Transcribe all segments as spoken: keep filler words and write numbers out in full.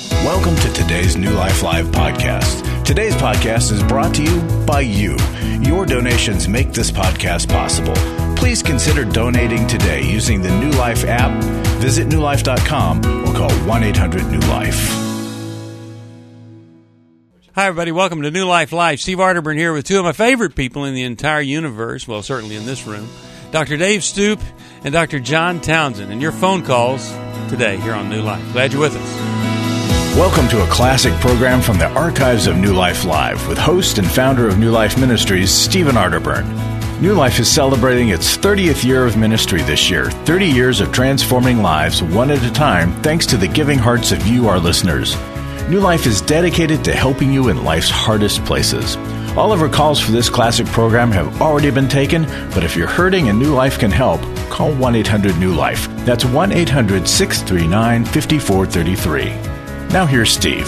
Welcome to today's New Life Live podcast. Today's podcast is brought to you by you. Your donations make this podcast possible. Please consider donating today using the New Life app. Visit new life dot com or call one eight hundred new life. Hi, everybody. Welcome to New Life Live. Steve Arterburn here with two of my favorite people in the entire universe, well, certainly in this room, Doctor Dave Stoop and Doctor John Townsend, and your phone calls today here on New Life. Glad you're with us. Welcome to a classic program from the archives of New Life Live with host and founder of New Life Ministries, Stephen Arterburn. New Life is celebrating its thirtieth year of ministry this year, thirty years of transforming lives one at a time thanks to the giving hearts of you, our listeners. New Life is dedicated to helping you in life's hardest places. All of our calls for this classic program have already been taken, but if you're hurting and New Life can help, call one eight hundred new life. That's one eight hundred six three nine five four three three. Now here's Steve.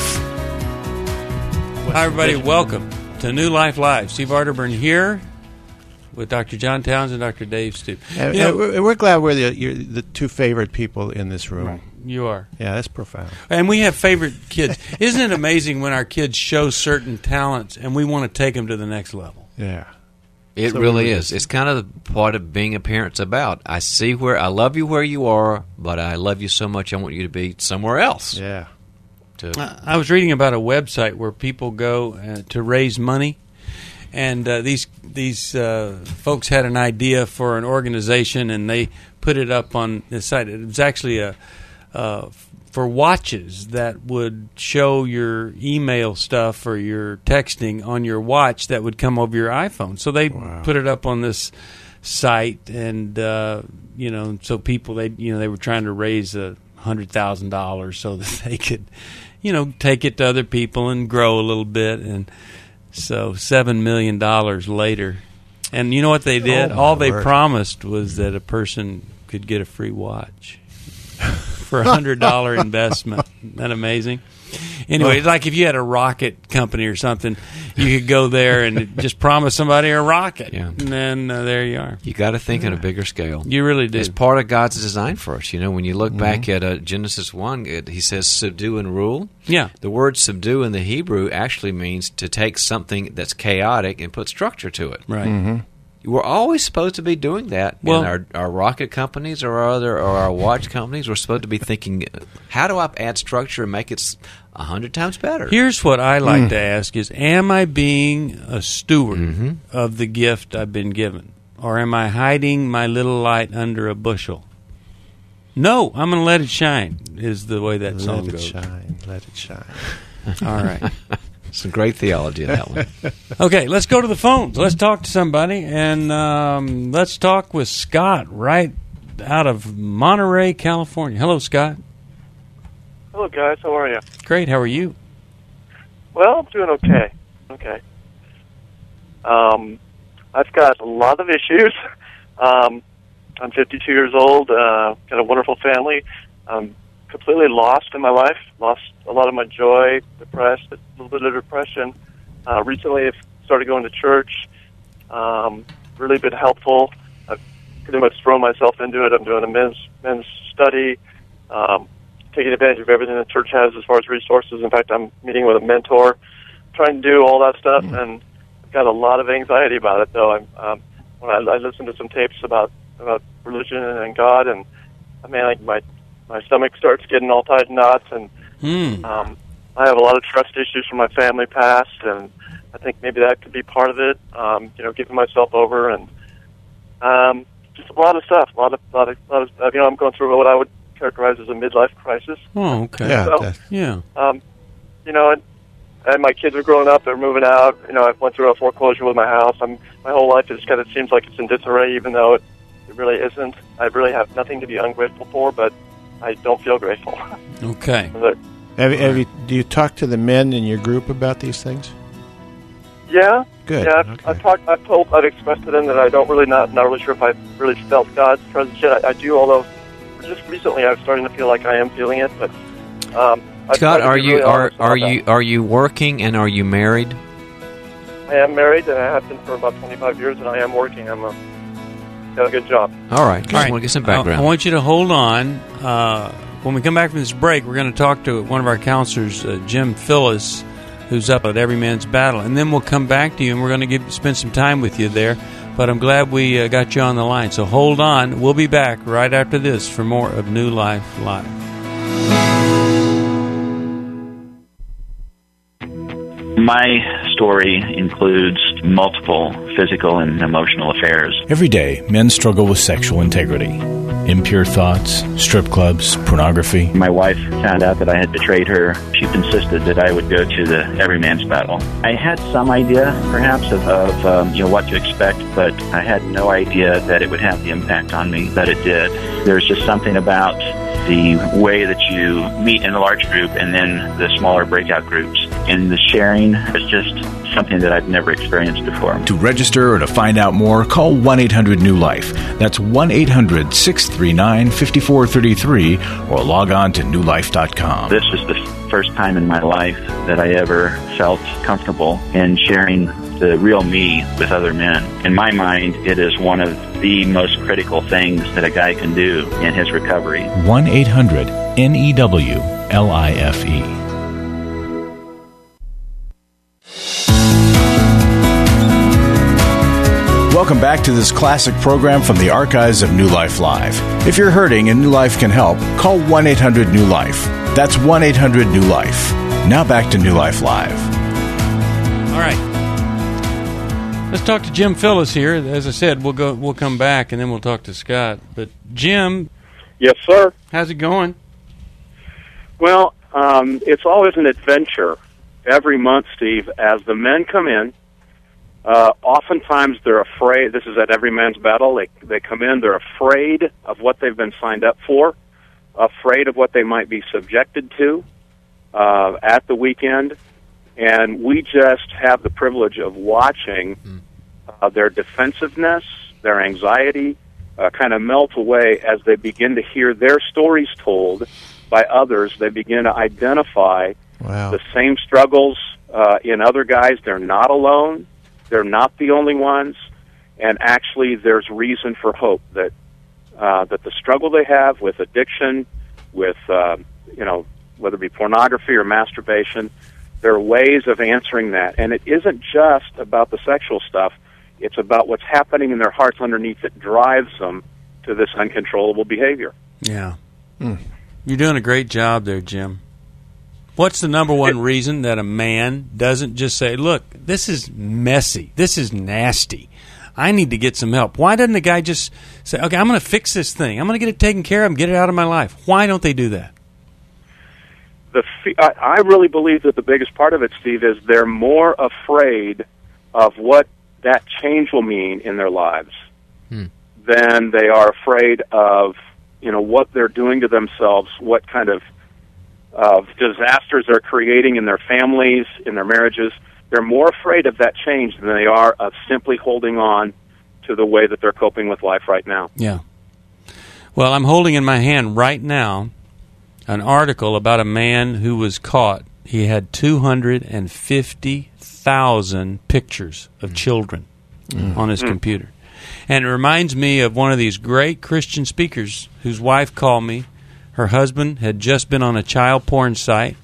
Hi, everybody. Welcome to New Life Live. Steve Arterburn here with Doctor John Townsend and Doctor Dave Stoop. And, you know, and we're glad we're the, you're the two favorite people in this room. Right. You are. Yeah, that's profound. And we have favorite kids. Isn't it amazing when our kids show certain talents and we want to take them to the next level? Yeah. It so really is. It's kind of the part of being a parent's about. I see where I love you where you are, but I love you so much I want you to be somewhere else. Yeah. To I was reading about a website where people go uh, to raise money, and uh, these these uh, folks had an idea for an organization, and they put it up on the site. It was actually a uh, for watches that would show your email stuff or your texting on your watch that would come over your iPhone. So they wow. put it up on this site, and uh, you know, so people they you know they were trying to raise a hundred thousand dollars so that they could, you know, take it to other people and grow a little bit. And so seven million dollars later, and you know what they did? Oh, all they Lord. promised was that a person could get a free watch for a hundred dollar investment. Isn't that amazing? Anyway, it's like if you had a rocket company or something, you could go there and just promise somebody a rocket, yeah. and then uh, there you are. You got to think yeah. on a bigger scale. You really do. It's part of God's design for us. You know, when you look mm-hmm. back at uh, Genesis one, it, he says subdue and rule. Yeah. The word subdue in the Hebrew actually means to take something that's chaotic and put structure to it. Right. Mm-hmm. We're always supposed to be doing that well, in our, our rocket companies or our other or our watch companies. We're supposed to be thinking, how do I add structure and make it a hundred times better? Here's what I like mm. to ask is, am I being a steward mm-hmm. of the gift I've been given? Or am I hiding my little light under a bushel? No, I'm going to let it shine, is the way that let song it goes. Let it shine, let it shine. All right. Some great theology in that one. Okay, let's go to the phones. Let's talk to somebody, and um, let's talk with Scott right out of Monterey, California. Hello, Scott. Hello, guys. How are you? Great. How are you? Well, I'm doing okay. Okay. Um, I've got a lot of issues. Um, I'm fifty-two years old, uh, got a wonderful family. I'm completely lost in my life, lost a lot of my joy, depressed, a little bit of depression. Uh, recently I've started going to church, um, really been helpful. I've pretty much thrown myself into it. I'm doing a men's men's study, um, taking advantage of everything the church has as far as resources. In fact, I'm meeting with a mentor, trying to do all that stuff, mm-hmm. and I've got a lot of anxiety about it, though. I'm, um, when I, I listen to some tapes about, about religion and God, and I mean, like my my stomach starts getting all tied in knots, and mm. um, I have a lot of trust issues from my family past, and I think maybe that could be part of it. Um, you know, giving myself over, and um, just a lot of stuff. A lot of, lot of, lot of. Uh, you know, I'm going through what I would characterize as a midlife crisis. Oh, okay. Yeah. So, yeah. Um, you know, and, and my kids are growing up. They're moving out. You know, I've went through a foreclosure with my house. I'm my whole life is kind of seems like it's in disarray, even though it, it really isn't. I really have nothing to be ungrateful for, but I don't feel grateful. Okay. But, Have, you- have you, do you talk to the men in your group about these things? yeah. Good. Yeah, I've, Okay. I've talked. I've told. I've expressed to them that I don't really not not really sure if I've really felt God's presence yet. I, I do, although just recently I'm starting to feel like I am feeling it. But um, I've tried Scott, to are be you really are honest are about you that. are you working and are you married? I am married and I have been for about twenty-five years, and I am working. I'm a got a good job. All right. Just All right. want to get some I, I background. want you to hold on uh, When we come back from this break, we're going to talk to one of our counselors, uh, Jim Phillis, who's up at Every Man's Battle. And then we'll come back to you, and we're going to give, spend some time with you there. But I'm glad we uh, got you on the line. So hold on. We'll be back right after this for more of New Life Live. My story includes multiple physical and emotional affairs. Every day, men struggle with sexual integrity. Impure thoughts, strip clubs, pornography. My wife found out that I had betrayed her. She insisted that I would go to the Every Man's Battle. I had some idea, perhaps, of, of um, you know, what to expect, but I had no idea that it would have the impact on me that it did. There's just something about the way that you meet in a large group and then the smaller breakout groups. And the sharing is just something that I've never experienced before. To register or to find out more, call one eight hundred new life. That's one eight hundred six three nine five four three three or log on to new life dot com. This was the first time in my life that I ever felt comfortable in sharing the real me with other men. In my mind, it is one of the most critical things that a guy can do in his recovery. one eight hundred N E W L I F E. Welcome back to this classic program from the archives of New Life Live. If you're hurting and New Life can help, call one eight hundred new life. That's one eight hundred new life. Now back to New Life Live. All right. Let's talk to Jim Phillis here. As I said, we'll go. We'll come back and then we'll talk to Scott. But Jim, yes, sir. How's it going? Well, um, it's always an adventure every month, Steve. As the men come in, uh, oftentimes they're afraid. This is at Every Man's Battle. They they come in. They're afraid of what they've been signed up for, afraid of what they might be subjected to uh, at the weekend. And we just have the privilege of watching uh, their defensiveness, their anxiety, uh, kind of melt away as they begin to hear their stories told by others. They begin to identify Wow. the same struggles uh, in other guys. They're not alone. They're not the only ones. And actually, there's reason for hope that uh, that the struggle they have with addiction, with uh, you know, whether it be pornography or masturbation, there are ways of answering that. And it isn't just about the sexual stuff. It's about what's happening in their hearts underneath that drives them to this uncontrollable behavior. Yeah. Mm. You're doing a great job there, Jim. What's the number one it, reason that a man doesn't just say, look, this is messy, this is nasty, I need to get some help? Why doesn't the guy just say, okay, I'm going to fix this thing, I'm going to get it taken care of, get it out of my life? Why don't they do that? The I, I really believe that the biggest part of it, Steve, is they're more afraid of what that change will mean in their lives hmm. than they are afraid of, you know, what they're doing to themselves, what kind of of disasters they're creating in their families, in their marriages. They're more afraid of that change than they are of simply holding on to the way that they're coping with life right now. Yeah. Well, I'm holding in my hand right now an article about a man who was caught. He had two hundred fifty thousand pictures of mm. children mm. on his mm. computer. And it reminds me of one of these great Christian speakers whose wife called me. Her husband had just been on a child porn site.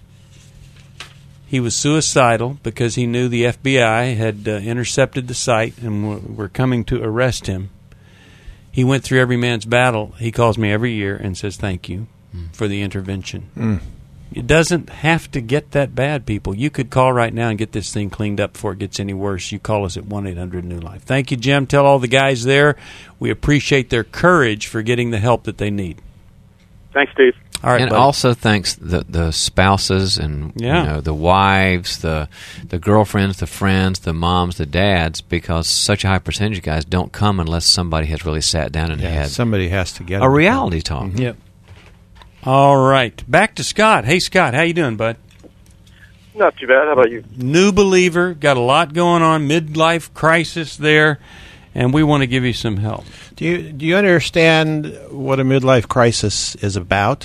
He was suicidal because he knew the F B I had uh, intercepted the site and w- were coming to arrest him. He went through Every Man's Battle. He calls me every year and says thank you mm. for the intervention. Mm. It doesn't have to get that bad, people. You could call right now and get this thing cleaned up before it gets any worse. You call us at one eight hundred new life. Thank you, Jim. Tell all the guys there we appreciate their courage for getting the help that they need. Thanks, Steve. All right, and buddy. Also thanks the the spouses and yeah. you know, the wives, the the girlfriends, the friends, the moms, the dads, because such a high percentage of guys don't come unless somebody has really sat down and yeah, had somebody has to get a reality talk. Mm-hmm. Yep. All right, back to Scott. Hey, Scott, how you doing, bud? Not too bad. How about you? New believer, got a lot going on, midlife crisis there, and we want to give you some help. Do you do you understand what a midlife crisis is about?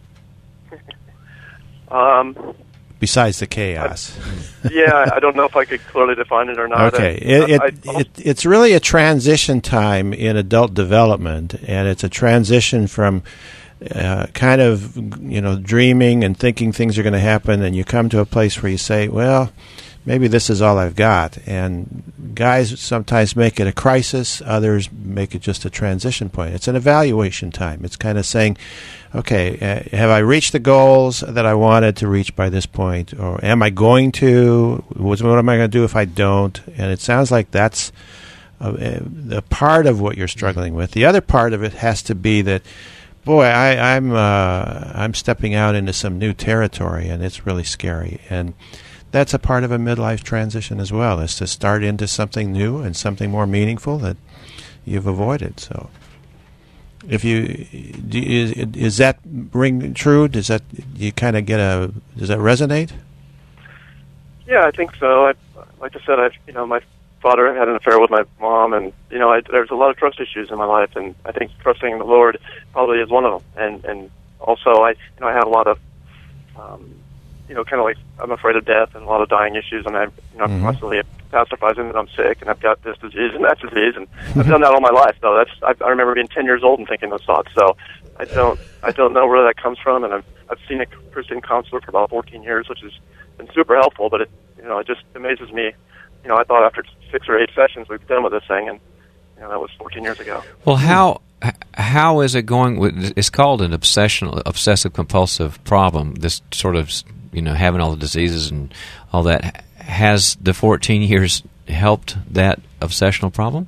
Um, Besides the chaos. I, yeah, I don't know if I could clearly define it or not. Okay, I, it, it, I, I, it it's really a transition time in adult development, and it's a transition from uh, kind of, you know, dreaming and thinking things are going to happen, and you come to a place where you say, well, maybe this is all I've got. And guys sometimes make it a crisis. Others make it just a transition point. It's an evaluation time. It's kind of saying, okay, uh, have I reached the goals that I wanted to reach by this point? Or am I going to? What am I going to do if I don't? And it sounds like that's a, a part of what you're struggling with. The other part of it has to be that, boy, I, I'm uh, I'm stepping out into some new territory, and it's really scary. And that's a part of a midlife transition as well, is to start into something new and something more meaningful that you've avoided. So, if you do, is, is that ring true? Does that you kind of get a? Does that resonate? Yeah, I think so. I, like I said, I you know my father had an affair with my mom, and you know I, there's a lot of trust issues in my life, and I think trusting the Lord probably is one of them. And and also I you know I have a lot of um, you know, kind of like I'm afraid of death and a lot of dying issues, and I'm you know, mm-hmm. constantly catastrophizing that I'm sick and I've got this disease and that disease, and I've done that all my life. Though that's I, I remember being ten years old and thinking those thoughts. So I don't I don't know where that comes from, and I've I've seen a Christian counselor for about fourteen years, which has been super helpful. But it you know it just amazes me. You know, I thought after six or eight sessions we'd be done with this thing, and you know that was fourteen years ago. Well, how how is it going? With, it's called an obsessional obsessive compulsive problem. This sort of you know, having all the diseases and all that. Has the fourteen years helped that obsessional problem?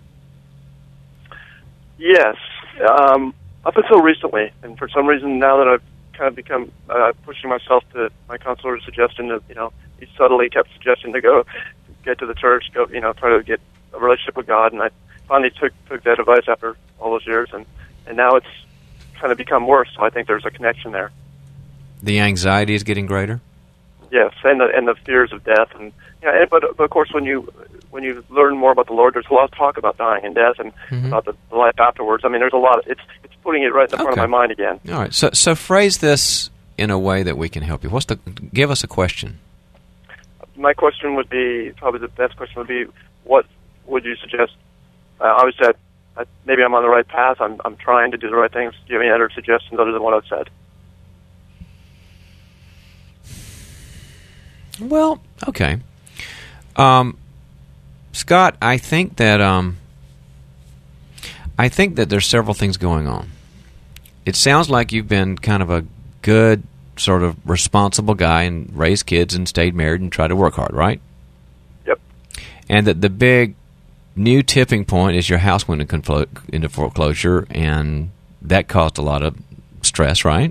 Yes. Um, up until recently. And for some reason, now that I've kind of become uh, pushing myself to my counselor's suggestion to, you know, he subtly kept suggesting to go get to the church, go, you know, try to get a relationship with God. And I finally took, took that advice after all those years. And, and now it's kind of become worse. So I think there's a connection there. The anxiety is getting greater? Yes, and the and the fears of death, and yeah, and, but, but of course, when you when you learn more about the Lord, there's a lot of talk about dying and death, and mm-hmm. about the, the life afterwards. I mean, there's a lot. Of, it's it's putting it right in the front okay. of my mind again. All right, so so phrase this in a way that we can help you. What's the? Give us a question. My question would be probably the best question would be, what would you suggest? Uh, obviously, I, I, maybe I'm on the right path. I'm I'm trying to do the right things. Do you have any other suggestions other than what I've said? Well, okay. Um, Scott, I think that um, I think that there's several things going on. It sounds like you've been kind of a good, sort of responsible guy and raised kids and stayed married and tried to work hard, right? Yep. And that the big new tipping point is your house went into foreclosure, and that caused a lot of stress, right?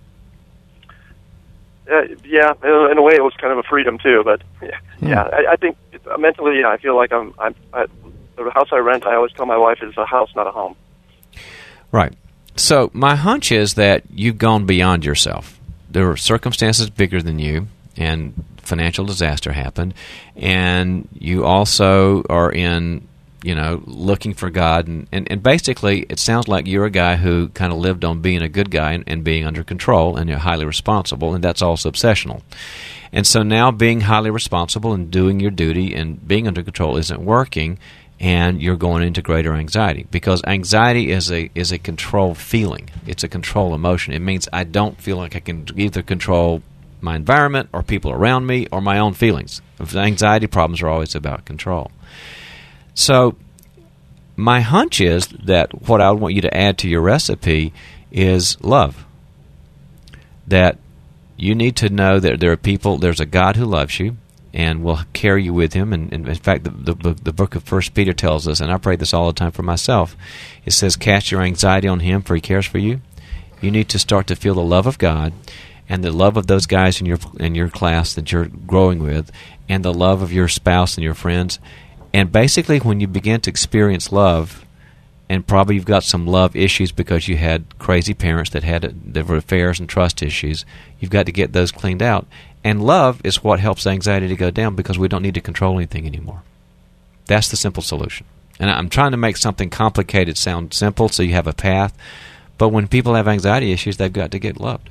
Uh, yeah, in a way, it was kind of a freedom too. But yeah, hmm. yeah I, I think mentally, yeah, I feel like I'm. I'm I, the house I rent, I always tell my wife, is a house, not a home. Right. So my hunch is that you've gone beyond yourself. There were circumstances bigger than you, and financial disaster happened, and you also are in, you know, looking for God, and, and, and basically it sounds like you're a guy who kind of lived on being a good guy and, and being under control, and you're highly responsible, and that's also obsessional. And so now being highly responsible and doing your duty and being under control isn't working, and you're going into greater anxiety, because anxiety is a is a control feeling. It's a control emotion. It means I don't feel like I can either control my environment or people around me or my own feelings. Anxiety problems are always about control. So my hunch is that what I would want you to add to your recipe is love. That you need to know that there are people, there's a God who loves you and will carry you with him. And, and in fact, the, the, the book of First Peter tells us, and I pray this all the time for myself, it says, cast your anxiety on him, for he cares for you. You need to start to feel the love of God and the love of those guys in your in your class that you're growing with, and the love of your spouse and your friends. And basically, when you begin to experience love, and probably you've got some love issues because you had crazy parents that had there were affairs and trust issues, you've got to get those cleaned out. And love is what helps anxiety to go down, because we don't need to control anything anymore. That's the simple solution. And I'm trying to make something complicated sound simple so you have a path. But when people have anxiety issues, they've got to get loved.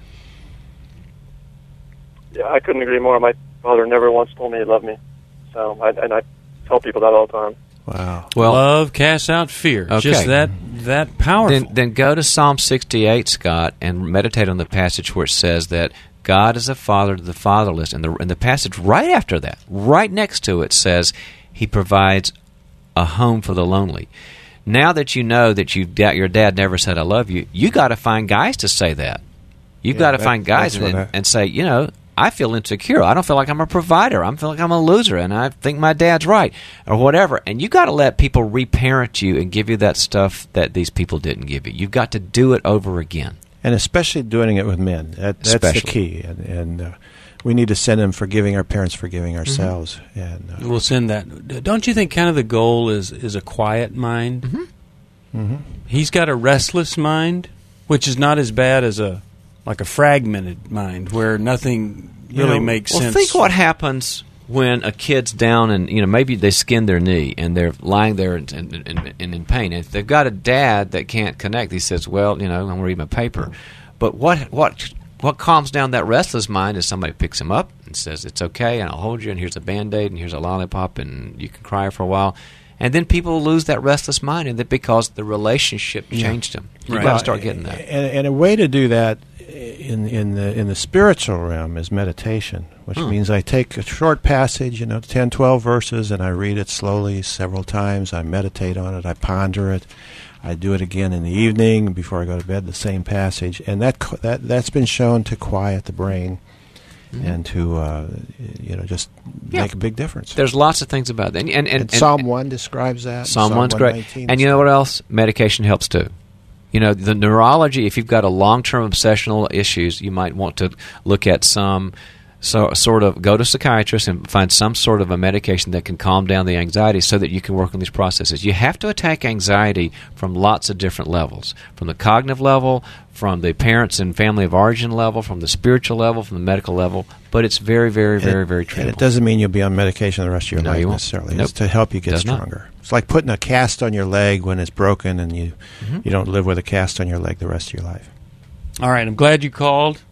Yeah, I couldn't agree more. My father never once told me he loved me. So, I, and I tell people that all the time. Wow. Well, love casts out fear. Okay. Just that that powerful. Then, then go to Psalm sixty-eight, Scott, and meditate on the passage where it says that God is a father to the fatherless. And the, and the passage right after that, right next to it, says He provides a home for the lonely. Now that you know that you've got, your dad never said I love you, you got to find guys to say that. You've Yeah, got to that- find guys that's and, what I- and say, you know, I feel insecure. I don't feel like I'm a provider. I feel like I'm a loser, and I think my dad's right, or whatever. And you got to let people reparent you and give you that stuff that these people didn't give you. You've got to do it over again. And especially doing it with men. That, that's Especially. the key. And, and uh, we need to send them forgiving our parents, forgiving ourselves. Mm-hmm. And uh, We'll send that. Don't you think kind of the goal is, is a quiet mind? Mm-hmm. Mm-hmm. He's got a restless mind, which is not as bad as a like a fragmented mind where nothing You really know, makes Well, sense. think what happens when a kid's down and, you know, maybe they skinned their knee and they're lying there and, and, and, and in pain. And if they've got a dad that can't connect, he says, well, you know, I'm going to read my paper. But what what what calms down that restless mind is somebody picks him up and says, it's okay, and I'll hold you, and here's a Band-Aid, and here's a lollipop, and you can cry for a while. And then people lose that restless mind, and that because the relationship changed them. You've Right. got to start getting that. And, and a way to do that in in the in the spiritual realm is meditation, which Hmm. means I take a short passage, you know, ten, twelve verses, and I read it slowly several times. I meditate on it. I ponder it. I do it again in the evening before I go to bed, the same passage. And that co- that, that's been shown to quiet the brain Mhm. and to, uh, you know, just Yeah. make a big difference. There's lots of things about that. And, and, and, And Psalm one describes that. Psalm one's great. one nineteen And you know what else? Medication helps too. You know, the neurology, if you've got a long-term obsessional issues, you might want to look at some so, sort of, go to a psychiatrist and find some sort of a medication that can calm down the anxiety so that you can work on these processes. You have to attack anxiety from lots of different levels, from the cognitive level, from the parents and family of origin level, from the spiritual level, from the medical level, but it's very, very, And very, it- very And treatable. it doesn't mean you'll be on medication the rest of your No, life you won't. necessarily. Nope. It's to help you get Does not. stronger. It's like putting a cast on your leg when it's broken, and you Mhm. you don't live with a cast on your leg the rest of your life. All right, I'm glad you called.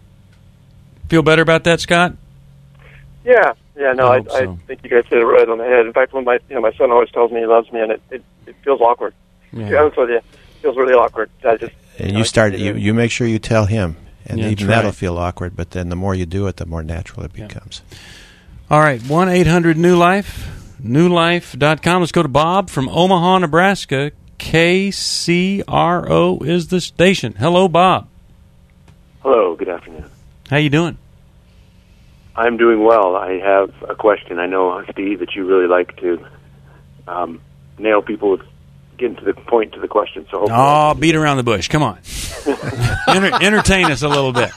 Feel better about that, Scott? Yeah, yeah, no, I I, hope I so. think you guys hit it right on the head. In fact, when my you know my son always tells me he loves me, and it it, it feels awkward. To be honest with you, it feels really awkward. I just And know, you I start can't you, do it. you make sure you tell him, and Yeah, even that's that'll right. feel awkward. But then the more you do it, the more natural it Yeah. becomes. All right, one eight hundred new life, new life dot com. Let's go to Bob from Omaha, Nebraska. K C R O is the station. Hello, Bob. Hello, good afternoon. How you doing? I'm doing well. I have a question. I know, Steve, that you really like to um, nail people with getting to the point to the question. So hopefully Oh, beat around the bush. Come on. Enter- entertain us a little bit.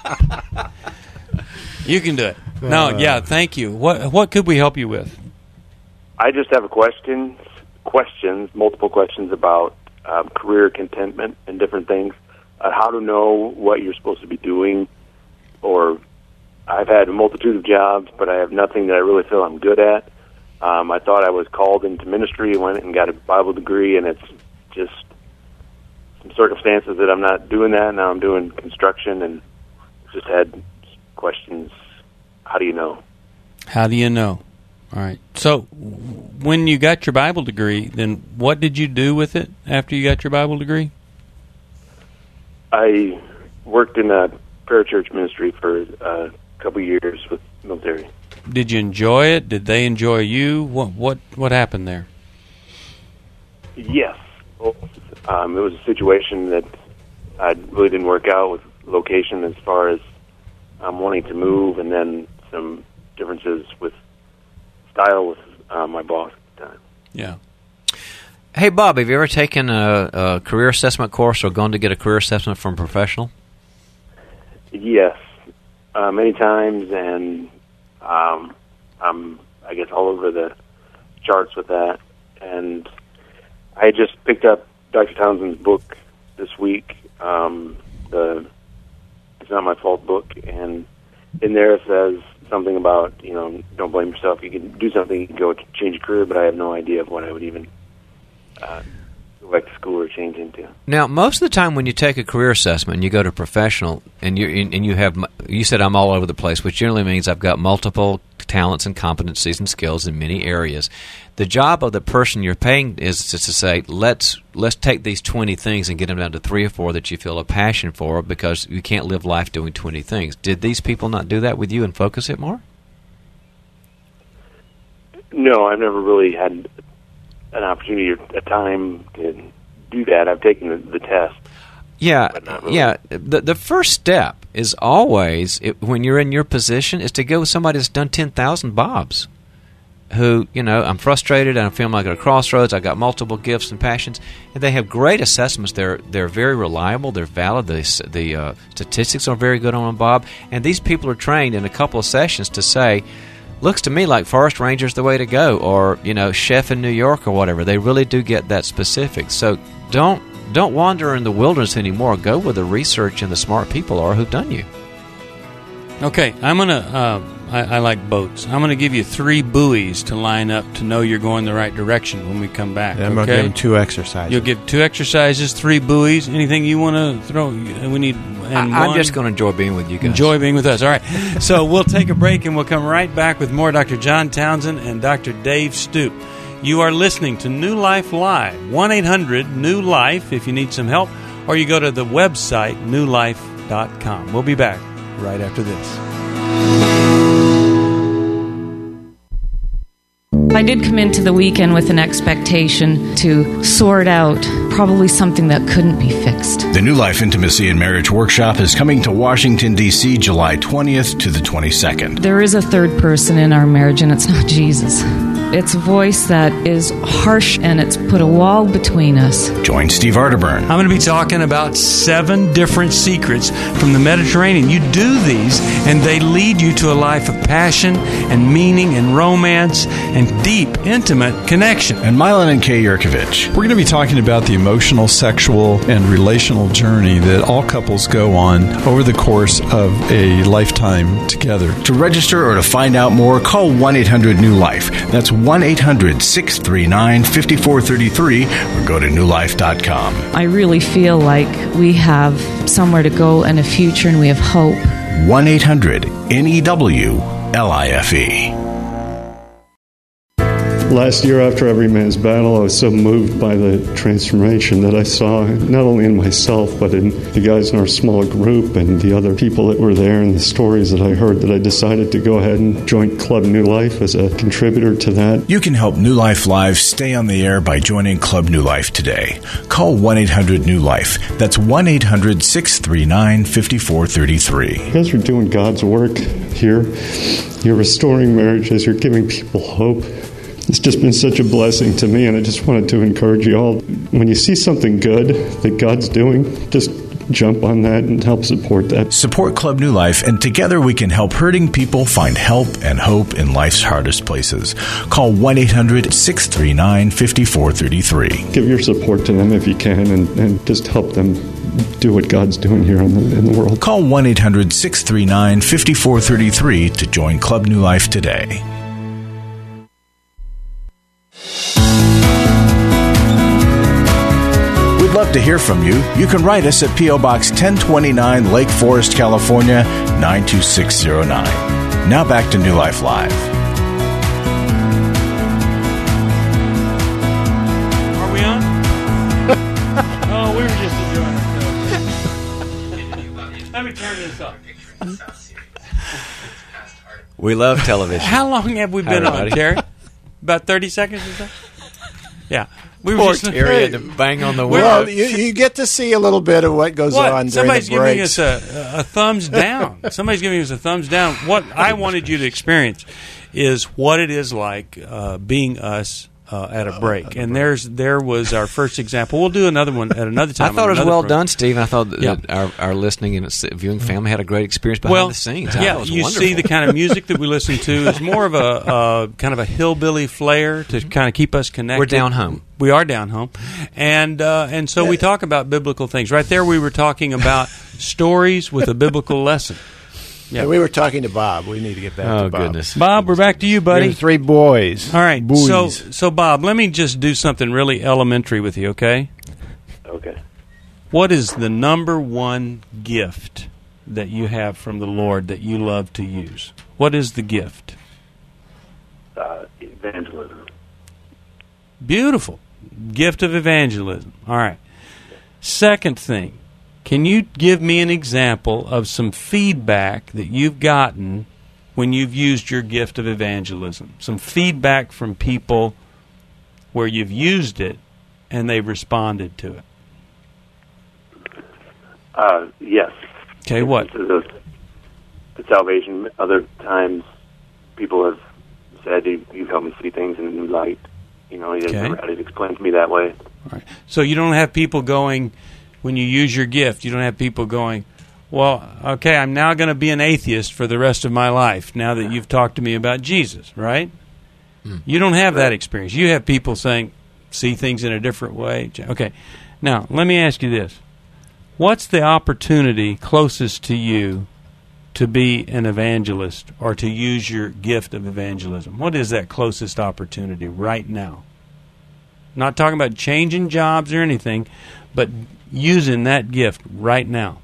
You can do it. No, yeah, thank you. What what could we help you with? I just have a question, questions, multiple questions about um, career contentment and different things. Uh, how to know what you're supposed to be doing, or I've had a multitude of jobs, but I have nothing that I really feel I'm good at. Um, I thought I was called into ministry, went and got a Bible degree, and it's just some circumstances that I'm not doing that. Now I'm doing construction, and just had questions. How do you know? How do you know? All right. So, when you got your Bible degree, then what did you do with it after you got your Bible degree? I worked in a parachurch ministry for a couple years with military. Did you enjoy it? Did they enjoy you? What what what happened there? Yes. Um, it was a situation that I really didn't work out with location as far as um, wanting to move, and then some differences with style with uh, my boss at the time. Yeah. Hey, Bob, have you ever taken a, a career assessment course or gone to get a career assessment from a professional? Yes, uh, many times, and um, I'm, I guess, all over the charts with that. And I just picked up Doctor Townsend's book this week, um, the It's Not My Fault book, and in there it says something about, you know, don't blame yourself. You can do something, you can go change your career, but I have no idea of what I would even uh, go back to school or change into. Now, most of the time when you take a career assessment and you go to a professional and you and you have, you said I'm all over the place, which generally means I've got multiple talents and competencies and skills in many areas. The job of the person you're paying is just to say, let's let's take these twenty things and get them down to three or four that you feel a passion for, because you can't live life doing twenty things. Did these people not do that with you and focus it more? No, I've never really had an opportunity or a time to do that. I've taken the, the test. Yeah, really. yeah. The the first step is always, it, when you're in your position, is to go with somebody that's done ten thousand Bobs, who, you know, I'm frustrated and I feel like at a crossroads, I've got multiple gifts and passions, and they have great assessments. They're they're very reliable, they're valid, the, the uh, statistics are very good on them, Bob, and these people are trained in a couple of sessions to say, looks to me like Forest Ranger's the way to go, or, you know, Chef in New York or whatever. They really do get that specific. So don't don't wander in the wilderness anymore. Go where the research and the smart people are who've done you. Okay, I'm going to, uh, I, I like boats. I'm going to give you three buoys to line up to know you're going the right direction when we come back. And I'm okay? going to give them two exercises. You'll give two exercises, three buoys. Anything you want to throw? We need. And I, I'm one. just going to enjoy being with you guys. Enjoy being with us. All right. So we'll take a break and we'll come right back with more Doctor John Townsend and Doctor Dave Stoop. You are listening to New Life Live. one eight hundred new life if you need some help, or you go to the website new life dot com. We'll be back right after this. I did come into the weekend with an expectation to sort out probably something that couldn't be fixed. The New Life Intimacy and Marriage Workshop is coming to Washington, D C July twentieth to the twenty-second. There is a third person in our marriage, and it's not Jesus. It's a voice that is harsh, and it's put a wall between us. Join Steve Arterburn. I'm going to be talking about seven different secrets from the Mediterranean. You do these, and they lead you to a life of passion and meaning and romance and deep, intimate connection. And Milan and Kay Yurkovich. We're going to be talking about the emotional, sexual, and relational journey that all couples go on over the course of a lifetime together. To register or to find out more, call one eight hundred new life. That's one eight hundred six three nine five four three three or go to new life dot com. I really feel like we have somewhere to go and a future, and we have hope. one eight hundred N E W L I F E. Last year, after Every Man's Battle, I was so moved by the transformation that I saw, not only in myself, but in the guys in our small group and the other people that were there and the stories that I heard, that I decided to go ahead and join Club New Life as a contributor to that. You can help New Life Live stay on the air by joining Club New Life today. Call one eight hundred new life. That's one eight hundred six three nine five four three three. You guys are doing God's work here. You're restoring marriages. You're giving people hope. It's just been such a blessing to me, and I just wanted to encourage you all. When you see something good that God's doing, just jump on that and help support that. Support Club New Life, and together we can help hurting people find help and hope in life's hardest places. Call one eight hundred six three nine five four three three. Give your support to them if you can, and, and just help them do what God's doing here in the, in the world. Call one eight hundred six three nine five four three three to join Club New Life today. We'd love to hear from you. You can write us at P O. Box ten twenty-nine, Lake Forest, California, nine two six zero nine. Now back to New Life Live. Are we on? Oh, we were just enjoying it. Let me turn this up. We love television. How long have we been on, Terry? About thirty seconds or so? Yeah. We were Poor just Terry had to bang on the window. Well, you, you get to see a little bit of what goes what? on during Somebody's the breaks. giving us a, a thumbs down. Somebody's giving us a thumbs down. What I wanted you to experience is what it is like uh, being us uh, at a break. And there's there was our first example. We'll do another one at another time. I thought it was well program. done, Steve. I thought that Yeah. our, our listening and viewing family had a great experience behind well, the scenes. Yeah, it was you wonderful. see the kind of music that we listen to is more of a uh, kind of a hillbilly flair to kind of keep us connected. We're down home. We are down home, and uh, and so we talk about biblical things. Right there, we were talking about stories with a biblical lesson. Yeah, we were talking to Bob. We need to get back Oh, to Bob. goodness. Bob, we're back to you, buddy. We're three boys. All right, Boys. so so Bob, let me just do something really elementary with you, okay? Okay. What is the number one gift that you have from the Lord that you love to use? What is the gift? Beautiful. Gift of evangelism. All right. Second thing, can you give me an example of some feedback that you've gotten when you've used your gift of evangelism? Some feedback from people where you've used it and they've responded to it. Uh, yes. Okay, what? The, the salvation, other times people have said, you, you've helped me see things in a new light. You know, he hasn't had it explained to me that way. All right. So you don't have people going, when you use your gift, you don't have people going, well, okay, I'm now going to be an atheist for the rest of my life now that you've talked to me about Jesus, right? Hmm. You don't have that experience. You have people saying, see things in a different way. Okay. Now, let me ask you this. What's the opportunity closest to you to be an evangelist or to use your gift of evangelism? What is that closest opportunity right now? Not talking about changing jobs or anything, but using that gift right now.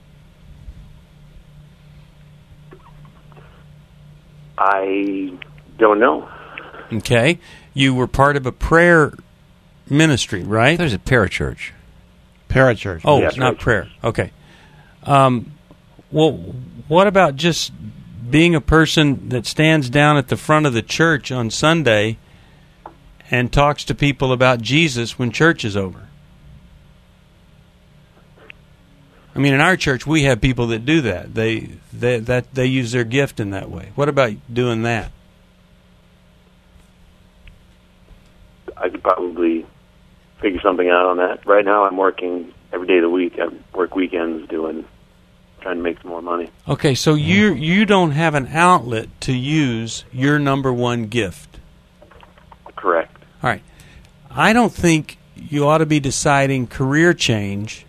I don't know. Okay. You were part of a prayer ministry, right? There's a parachurch. Parachurch. Oh, yeah, not prayer. Okay. Um, well, what about just being a person that stands down at the front of the church on Sunday and talks to people about Jesus when church is over? I mean, in our church, we have people that do that. They they that they use their gift in that way. What about doing that? I could probably figure something out on that. Right now, I'm working every day of the week. I work weekends doing, trying to make some more money. Okay, so you you don't have an outlet to use your number one gift. Correct. All right. I don't think you ought to be deciding career change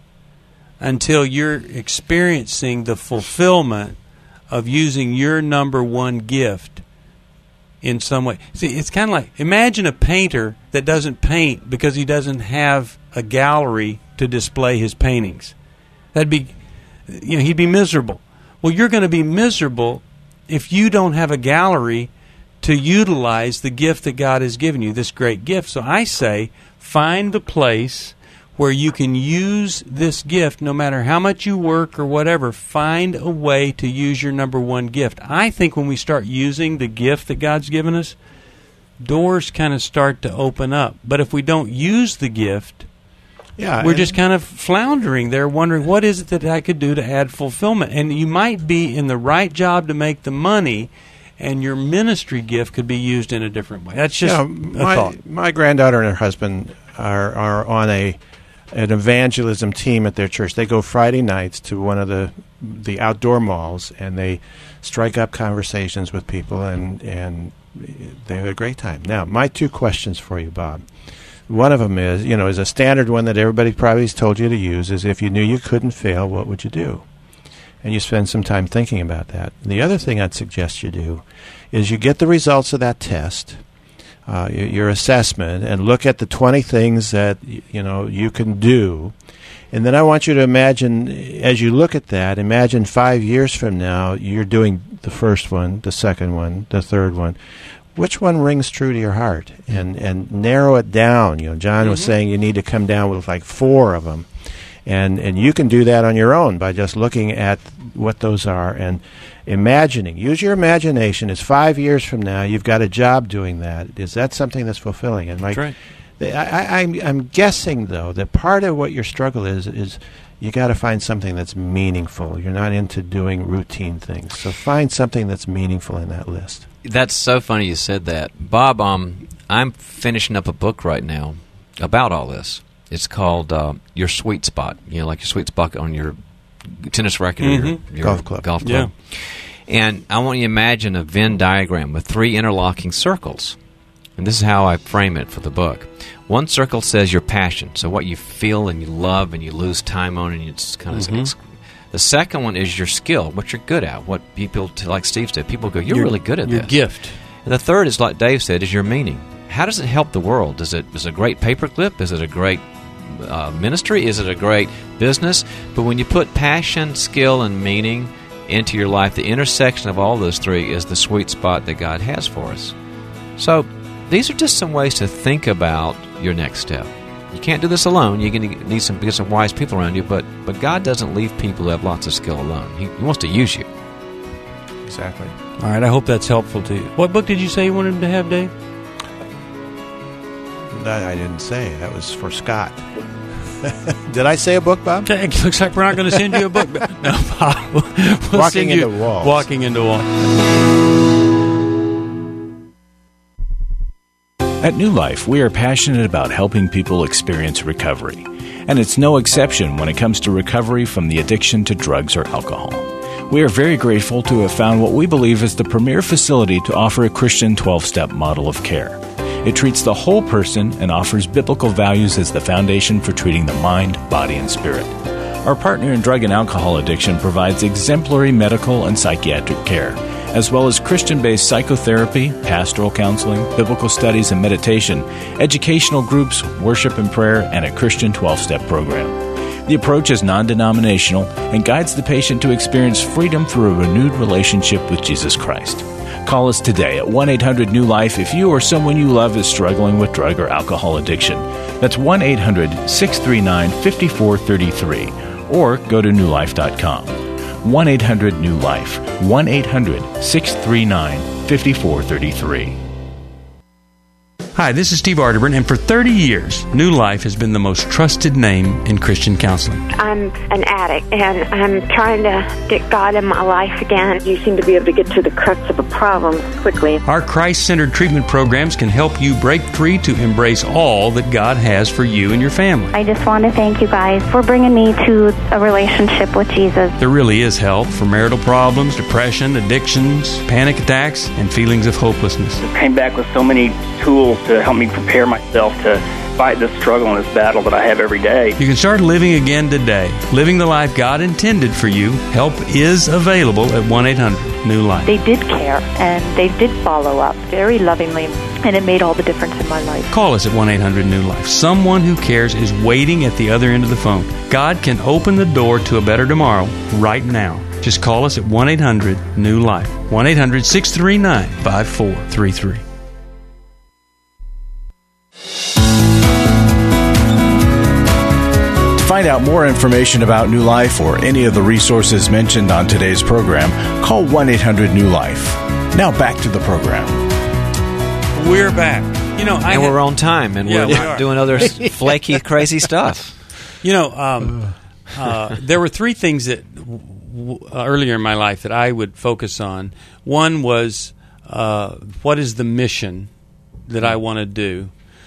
until you're experiencing the fulfillment of using your number one gift in some way. See, it's kind of like, imagine a painter that doesn't paint because he doesn't have a gallery to display his paintings. That'd be, you know, he'd be miserable. Well, you're going to be miserable if you don't have a gallery to utilize the gift that God has given you, this great gift. So I say, find the place where you can use this gift, no matter how much you work or whatever. Find a way to use your number one gift. I think when we start using the gift that God's given us, doors kind of start to open up. But if we don't use the gift, yeah, we're just kind of floundering there, wondering, what is it that I could do to add fulfillment? And you might be in the right job to make the money, and your ministry gift could be used in a different way. That's just you know, my, a thought. My granddaughter and her husband are, are on a an evangelism team at their church. They go Friday nights to one of the the outdoor malls, and they strike up conversations with people, and, and they have a great time. Now, my two questions for you, Bob. One of them is, you know, is a standard one that everybody probably has told you to use, is if you knew you couldn't fail, what would you do? And you spend some time thinking about that. The other thing I'd suggest you do is you get the results of that test, uh, your assessment, and look at the twenty things that, you know, you can do. And then I want you to imagine, as you look at that, imagine five years from now, you're doing the first one, the second one, the third one. Which one rings true to your heart? And and narrow it down. You know, John mm-hmm. was saying you need to come down with like four of them. And and you can do that on your own by just looking at what those are and imagining. Use your imagination. Is five years from now you've got a job doing that? Is that something that's fulfilling? And like, that's right. I, I, I'm I'm guessing though that part of what your struggle is is you got to find something that's meaningful. You're not into doing routine things, so find something that's meaningful in that list. That's so funny you said that, Bob. Um, I'm finishing up a book right now about all this. It's called uh, Your Sweet Spot. You know, like your sweet spot on your tennis racket mm-hmm. or your, your golf club. Golf club. Yeah. And I want you to imagine a Venn diagram with three interlocking circles. And this is how I frame it for the book. One circle says your passion, so what you feel and you love and you lose time on, and it's kind of. Mm-hmm. The second one is your skill, what you're good at, what people, like Steve said, people go, you're your, really good at your this. Your gift. And the third is, like Dave said, is your meaning. How does it help the world? Is it is it a great paperclip? Is it a great uh, ministry? Is it a great business? But when you put passion, skill, and meaning into your life, the intersection of all those three is the sweet spot that God has for us. So these are just some ways to think about your next step. You can't do this alone. You're going to need some, get some wise people around you, but, but God doesn't leave people who have lots of skill alone. He, he wants to use you. Exactly. All right, I hope that's helpful to you. What book did you say you wanted to have, Dave? That I didn't say. That was for Scott. Did I say a book, Bob? Okay, it looks like we're not going to send you a book. No, Bob. We'll Walking send you into Walls. Walking into Walls. At New Life, we are passionate about helping people experience recovery. And it's no exception when it comes to recovery from the addiction to drugs or alcohol. We are very grateful to have found what we believe is the premier facility to offer a Christian twelve-step model of care. It treats the whole person and offers biblical values as the foundation for treating the mind, body, and spirit. Our partner in drug and alcohol addiction provides exemplary medical and psychiatric care, as well as Christian-based psychotherapy, pastoral counseling, biblical studies and meditation, educational groups, worship and prayer, and a Christian twelve-step program. The approach is non-denominational and guides the patient to experience freedom through a renewed relationship with Jesus Christ. Call us today at one eight hundred new life if you or someone you love is struggling with drug or alcohol addiction. That's one eight hundred six three nine five four three three, or go to new life dot com. one eight hundred new life, one eight hundred six three nine five four three three. Hi, this is Steve Arterburn, and for thirty years, New Life has been the most trusted name in Christian counseling. I'm an addict, and I'm trying to get God in my life again. You seem to be able to get to the crux of a problem quickly. Our Christ-centered treatment programs can help you break free to embrace all that God has for you and your family. I just want to thank you guys for bringing me to a relationship with Jesus. There really is help for marital problems, depression, addictions, panic attacks, and feelings of hopelessness. I came back with so many tools to help me prepare myself to fight this struggle and this battle that I have every day. You can start living again today, living the life God intended for you. Help is available at one eight hundred new life. They did care, and they did follow up very lovingly, and it made all the difference in my life. Call us at one eight hundred new life. Someone who cares is waiting at the other end of the phone. God can open the door to a better tomorrow right now. Just call us at one eight hundred new life. one eight hundred six three nine five four three three. To find out more information about New Life or any of the resources mentioned on today's program, call one eight hundred new life. Now back to the program. We're back. You know, I and had, we're on time, and yeah, we're we not are. doing other flaky, crazy stuff. You know, um, uh, there were three things that w- w- uh, earlier in my life that I would focus on. One was uh, what is the mission that I want to do?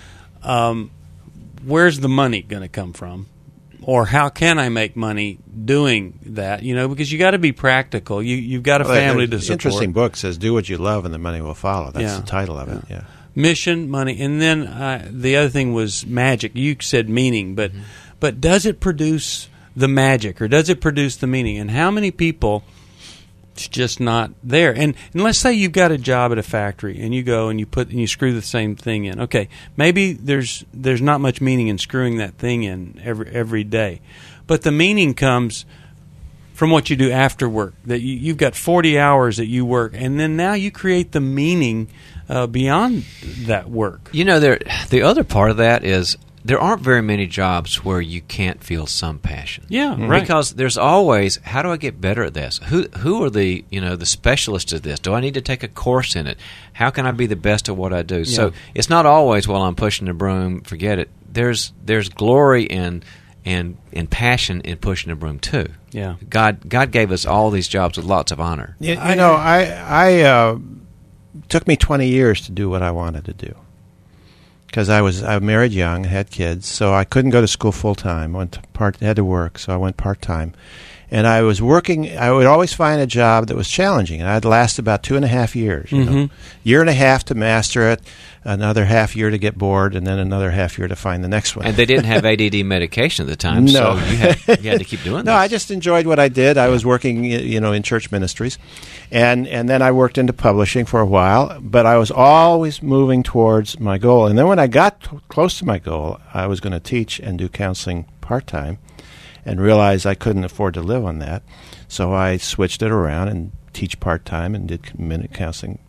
Um, where's the money going to come from? Or how can I make money doing that? You know, because you got to be practical. You you've got a Well, family the to support. Interesting book says, "Do what you love, and the money will follow." That's Yeah. the title of it. Yeah. yeah. Mission, money, and then uh, the other thing was magic. You said meaning, but mm-hmm. but does it produce the magic, or does it produce the meaning? And how many people? It's just not there. And, and let's say you've got a job at a factory, and you go and you put and you screw the same thing in. Okay, maybe there's there's not much meaning in screwing that thing in every every day, but the meaning comes from what you do after work. That you, you've got forty hours that you work, and then now you create the meaning uh, beyond that work. You know, there the other part of that is there aren't very many jobs where you can't feel some passion. Yeah, right. Because there's always, how do I get better at this? Who who are the you know the specialists at this? Do I need to take a course in it? How can I be the best at what I do? Yeah. So it's not always, well, I'm pushing the broom, forget it. There's there's glory and and and passion in pushing the broom too. Yeah. God God gave us all these jobs with lots of honor. You, you know, I I uh, took me twenty years to do what I wanted to do. Because I was I married young, had kids, so I couldn't go to school full time. I went to part had to work, so I went part time, and I was working. I would always find a job that was challenging, and I'd last about two and a half years. You mm-hmm. know, year and a half to master it, another half year to get bored, and then another half year to find the next one. And they didn't have A D D medication at the time, no. so you had you had to keep doing. No, this. I just enjoyed what I did. I was working, you know, in church ministries, and and then I worked into publishing for a while. But I was always moving towards my goal. And then when I got t- close to my goal, I was going to teach and do counseling part time, and realized I couldn't afford to live on that. So I switched it around and teach part time and did minute counseling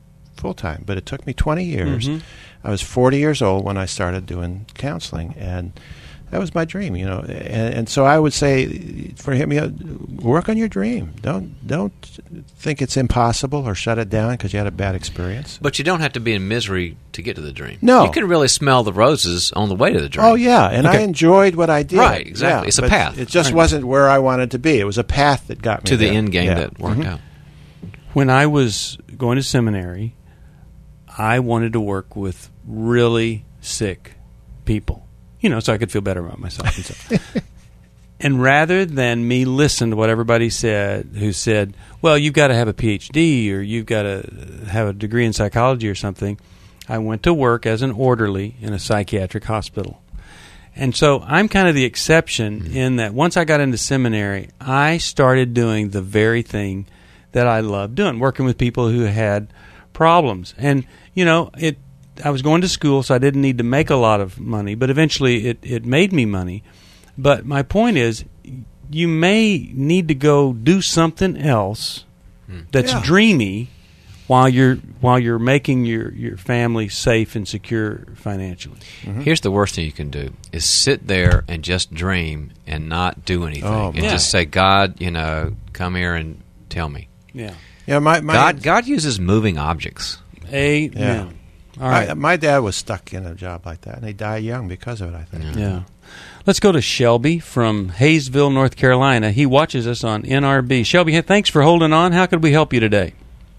full time. But it took me twenty years. Mhm. I was forty years old when I started doing counseling, and that was my dream, you know. And, and so I would say, for him, you know, work on your dream. Don't don't think it's impossible or shut it down because you had a bad experience. But you don't have to be in misery to get to the dream. No. You can really smell the roses on the way to the dream. Oh yeah, and I Okay. enjoyed what I did. Right, exactly. Yeah, It's a but path. It just Right. wasn't where I wanted to be. It was a path that got me To the there. end game Yeah. that worked Mhm. out. When I was going to seminary, I wanted to work with really sick people, you know, so I could feel better about myself and stuff. And rather than me listen to what everybody said, who said, well, you've got to have a P H D or you've got to have a degree in psychology or something, I went to work as an orderly in a psychiatric hospital. And so I'm kind of the exception in that once I got into seminary, I started doing the very thing that I loved doing, working with people who had problems. And, you know, it. I was going to school, so I didn't need to make a lot of money, but eventually it, it made me money. But my point is, you may need to go do something else that's Yeah. dreamy while you're while you're making your, your family safe and secure financially. Here's the worst thing you can do is sit there and just dream and not do anything. Oh, and my. just say, God, you know, come here and tell me. Yeah. Yeah, my, my God, God uses moving objects. Amen. Yeah. All right. My, my dad was stuck in a job like that, and he died young because of it, I think. Yeah. Let's go to Shelby from Hayesville, North Carolina. He watches us on N R B. Shelby, hey, thanks for holding on. How could we help you today?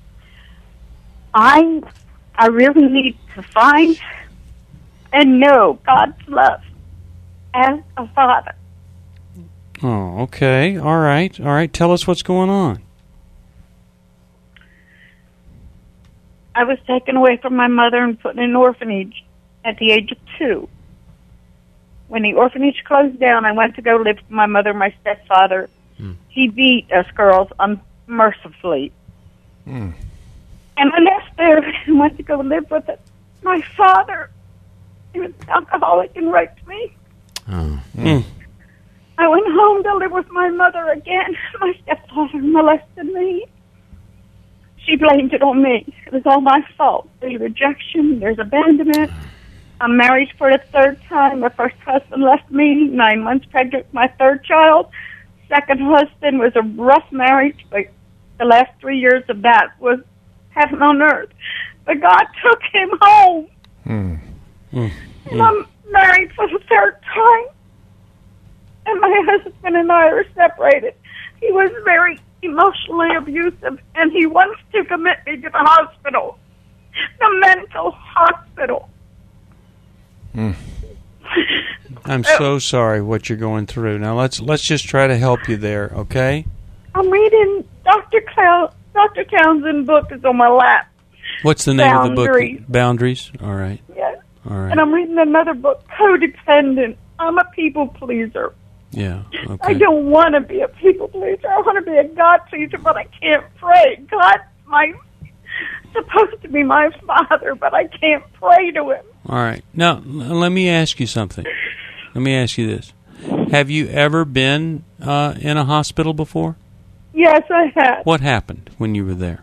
I I really need to find and know God's love as a father. Oh, okay. All right. All right. Tell us what's going on. I was taken away from my mother and put in an orphanage at the age of two. When the orphanage closed down, I went to go live with my mother and my stepfather. He beat us girls unmercifully. Mm. And I left there and went to go live with it. My father, he was an alcoholic and raped me. Oh. Mm. I went home to live with my mother again. My stepfather molested me. She blamed it on me. It was all my fault. There's rejection. There's abandonment. I'm married for the third time. My first husband left me, nine months pregnant with my third child. Second husband was a rough marriage, but the last three years of that was heaven on earth. But God took him home. Mm. Mm. And I'm married for the third time. And my husband and I are separated. He was very emotionally abusive, and he wants to commit me to the hospital, the mental hospital. Mm. I'm so sorry what you're going through. Now let's let's just try to help you there, okay? I'm reading Doctor Clow- Doctor Townsend's book is on my lap. What's the name of the Boundaries. book? Boundaries. All right. Yes. All right. And I'm reading another book, Codependent. I'm a people pleaser. Yeah. I Okay. don't want to be a people pleaser. I want to be a God pleaser, but I can't pray. God's my supposed to be my father, but I can't pray to him. All right. Now, l- let me ask you something. Let me ask you this. Have you ever been uh, in a hospital before? Yes, I have. What happened when you were there?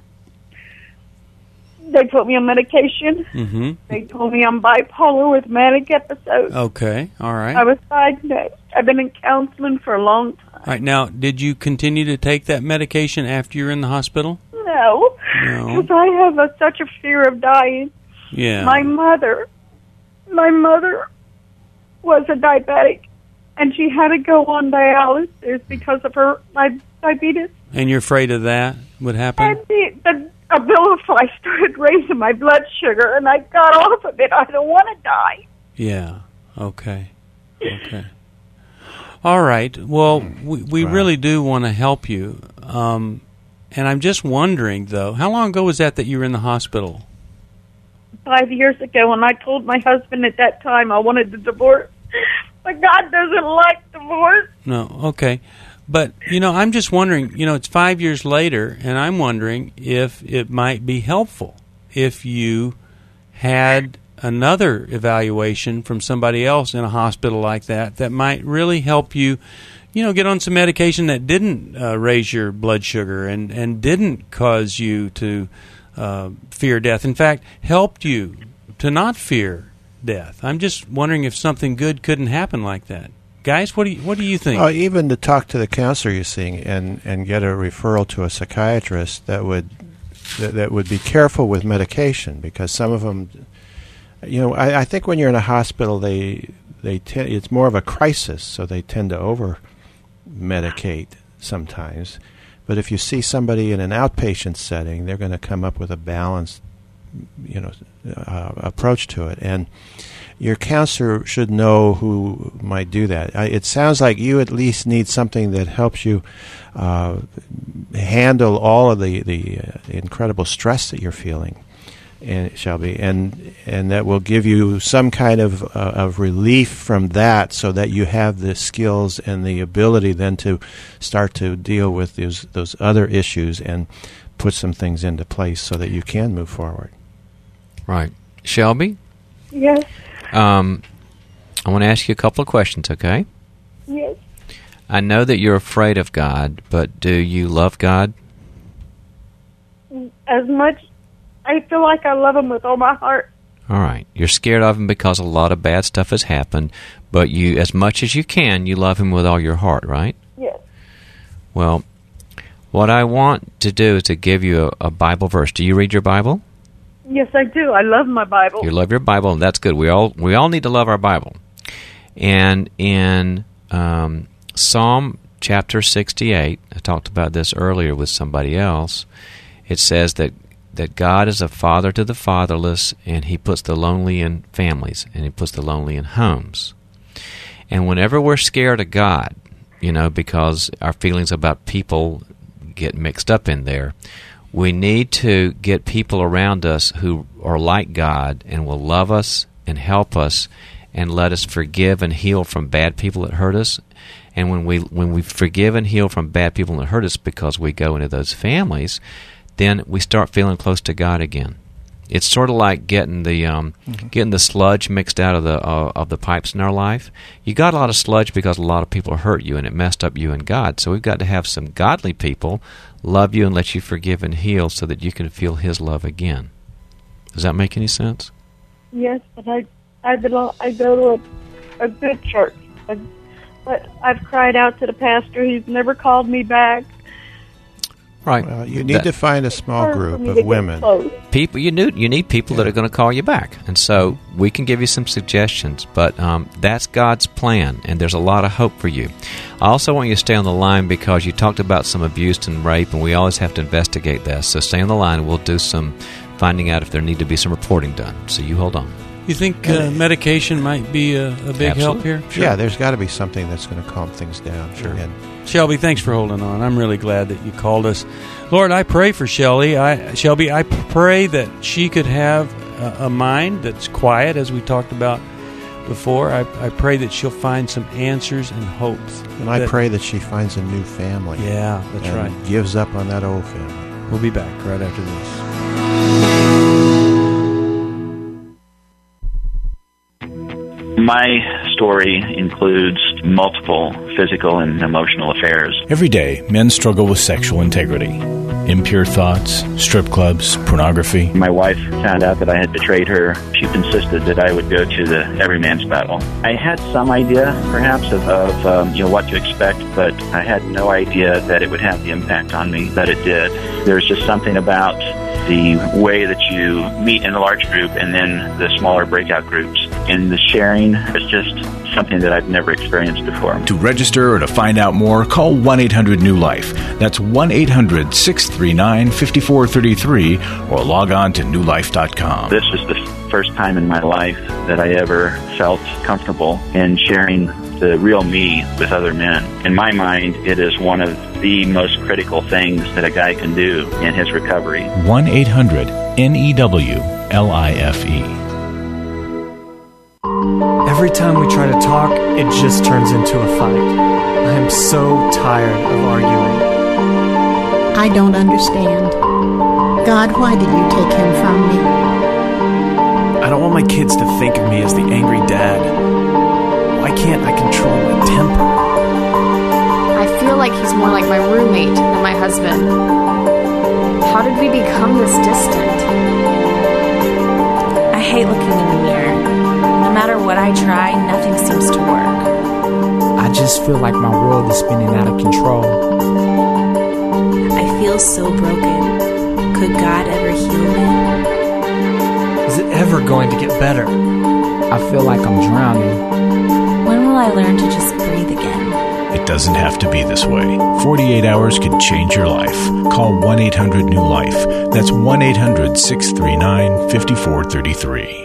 They put me on medication. Mm-hmm. They told me I'm bipolar with manic episodes. Okay. All right. I was diagnosed. I've been in counseling for a long time. All right. Now, did you continue to take that medication after you were in the hospital? No, No. because I have a, such a fear of dying. Yeah. My mother, my mother was a diabetic, and she had to go on dialysis because of her di- diabetes. And you're afraid of that would happen? And the, the Abilify started raising my blood sugar, and I got off of it. I don't want to die. Yeah. Okay. Okay. All right. Well, we, we Wow. really do want to help you. Um, and I'm just wondering, though, how long ago was that that you were in the hospital? Five years ago, and I told my husband at that time I wanted the divorce. But God doesn't like divorce. No. Okay. But, you know, I'm just wondering, you know, it's five years later, and I'm wondering if it might be helpful if you had another evaluation from somebody else in a hospital like that that might really help you, you know, get on some medication that didn't uh, raise your blood sugar and, and didn't cause you to uh, fear death. In fact, helped you to not fear death. I'm just wondering if something good couldn't happen like that. Guys, what do you, what do you think? Oh, even to talk to the counselor you're seeing and, and get a referral to a psychiatrist that would that, that would be careful with medication, because some of them, you know, I, I think when you're in a hospital, they they te- it's more of a crisis, so they tend to over medicate sometimes. But if you see somebody in an outpatient setting, they're going to come up with a balanced, you know, uh, approach to it. And your counselor should know who might do that. I, it sounds like you at least need something that helps you uh, handle all of the, the uh, incredible stress that you're feeling, and Shelby, and and that will give you some kind of uh, of relief from that, so that you have the skills and the ability then to start to deal with those those other issues and put some things into place so that you can move forward. Right. Shelby? Yes. Um, I want to ask you a couple of questions, okay? Yes. I know that you're afraid of God, but do you love God? As much, I feel like I love him with all my heart. All right. You're scared of him because a lot of bad stuff has happened, but you, as much as you can, you love him with all your heart, right? Yes. Well, what I want to do is to give you a, a Bible verse. Do you read your Bible? Yes, I do. I love my Bible. You love your Bible, and that's good. We all we all need to love our Bible. And in um, Psalm chapter sixty-eight, I talked about this earlier with somebody else, it says that, that God is a father to the fatherless, and he puts the lonely in families, and he puts the lonely in homes. And whenever we're scared of God, you know, because our feelings about people get mixed up in there, we need to get people around us who are like God and will love us and help us and let us forgive and heal from bad people that hurt us. And when we when we forgive and heal from bad people that hurt us because we go into those families, then we start feeling close to God again. It's sort of like getting the um, mm-hmm. getting the sludge mixed out of the uh, of the pipes in our life. You got a lot of sludge because a lot of people hurt you and it messed up you and God. So we've got to have some godly people love you and let you forgive and heal so that you can feel his love again. Does that make any sense? Yes, but I I belong. I go to a, a good church, I, but I've cried out to the pastor. He's never called me back. Right. Well, you need that, to find a small group of women. People, you need you need people yeah. that are going to call you back, and so we can give you some suggestions. But um, that's God's plan, and there's a lot of hope for you. I also want you to stay on the line because you talked about some abuse and rape, and we always have to investigate that. So stay on the line, and we'll do some finding out if there need to be some reporting done. So you hold on. You think uh, medication might be a, a big Absolutely. help here? Sure. Yeah, there's got to be something that's going to calm things down. Sure. And Shelby, thanks for holding on. I'm really glad that you called us. Lord, I pray for Shelby. I, Shelby, I pray that she could have a, a mind that's quiet, as we talked about before. I, I pray that she'll find some answers and hopes. And I that, pray that she finds a new family. Yeah, that's and right. gives up on that old family. We'll be back right after this. My story includes multiple physical and emotional affairs. Every day, men struggle with sexual integrity. Impure thoughts, strip clubs, pornography. My wife found out that I had betrayed her. She insisted that I would go to the every man's battle. I had some idea, perhaps, of, of um, you know what to expect, but I had no idea that it would have the impact on me that it did. There's just something about the way that you meet in a large group and then the smaller breakout groups. And the sharing is just something that I've never experienced before. To register or to find out more, call one eight hundred new life. That's one eight hundred six three nine five four three three or log on to new life dot com. This was the first time in my life that I ever felt comfortable in sharing the real me with other men. In my mind, it is one of the most critical things that a guy can do in his recovery. one eight hundred N E W L I F E. Every time we try to talk, it just turns into a fight. I am so tired of arguing. I don't understand. God, why did you take him from me? I don't want my kids to think of me as the angry dad. Why can't I control my temper? I feel like he's more like my roommate than my husband. How did we become this distant? I hate looking in the mirror. No matter what I try, nothing seems to work. I just feel like my world is spinning out of control. I feel so broken. Could God ever heal me? Is it ever going to get better? I feel like I'm drowning. When will I learn to just breathe again? It doesn't have to be this way. forty-eight hours can change your life. Call one eight hundred new life. That's one eight hundred six three nine five four three three.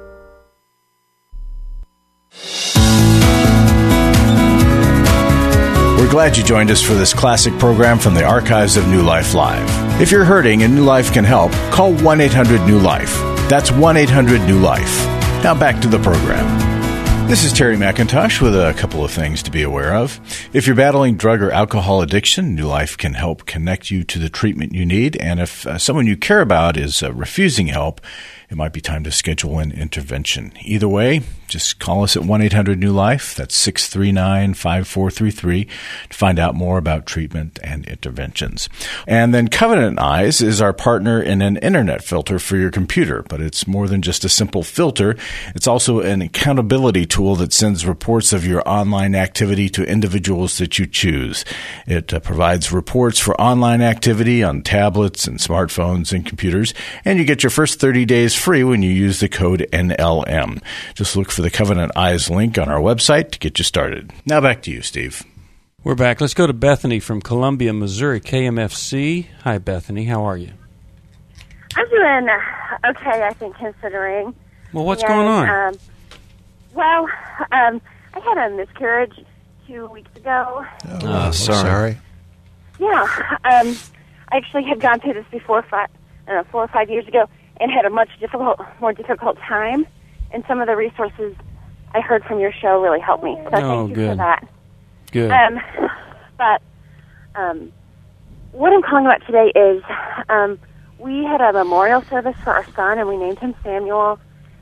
We're glad you joined us for this classic program from the archives of New Life Live. If you're hurting and New Life can help, call one eight hundred new life. That's one eight hundred new life. Now back to the program. This is Terry McIntosh with a couple of things to be aware of. If you're battling drug or alcohol addiction, New Life can help connect you to the treatment you need. And if uh, someone you care about is uh, refusing help, it might be time to schedule an intervention. Either way, just call us at one eight hundred new life. That's six three nine five four three three to find out more about treatment and interventions. And then Covenant Eyes is our partner in an internet filter for your computer. But it's more than just a simple filter. It's also an accountability tool that sends reports of your online activity to individuals that you choose. It uh, provides reports for online activity on tablets and smartphones and computers. And you get your first thirty days free when you use the code N L M. Just look for the Covenant Eyes link on our website to get you started. Now back to you, Steve. We're back. Let's go to Bethany from Columbia, Missouri, K M F C. Hi, Bethany. How are you? I'm doing okay, I think, considering. Well, what's and, going on? Um, well, um, I had a miscarriage two weeks ago. Oh, oh sorry. sorry. Yeah. Um, I actually had gone through this before, five, uh, four or five years ago, and had a much difficult, more difficult time. And some of the resources I heard from your show really helped me. So oh, thank you good. for that. Good. Um, but um, what I'm calling about today is um, we had a memorial service for our son, and we named him Samuel.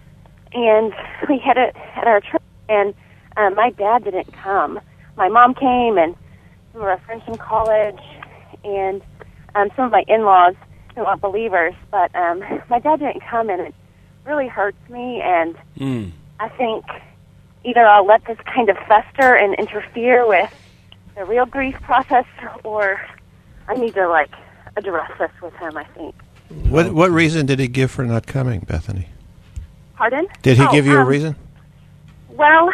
And we had it at our church, and um, my dad didn't come. My mom came, and we were friends from college, and um, some of my in-laws who aren't believers. But um, my dad didn't come, and it really hurts me, and mm. I think either I'll let this kind of fester and interfere with the real grief process, or I need to, like, address this with him, I think. What what reason did he give for not coming, Bethany? Pardon? Did he oh, give you um, a reason? Well,